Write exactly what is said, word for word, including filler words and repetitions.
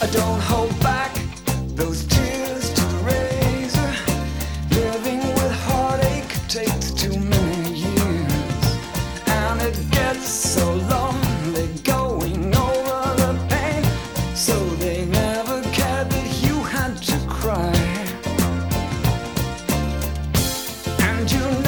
Don't hold back those tears to the razor. Living with heartache takes too many years, and it gets so lonely going over the pain. So they never cared that you had to cry, and you